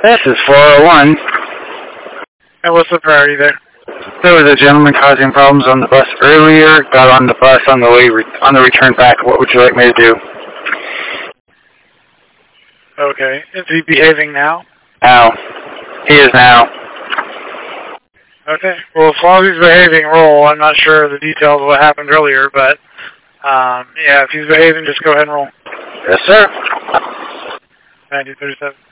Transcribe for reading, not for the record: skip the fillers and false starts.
This is 401. And what's the priority there? There was a gentleman causing problems on the bus earlier. Got on the bus on the way on the return back. What would you like me to do? Okay. Is he behaving now? Now. He is now. Okay. Well, as long as he's behaving, roll. I'm not sure the details of what happened earlier, but yeah, if he's behaving, just go ahead and roll. Yes, sir. 9037.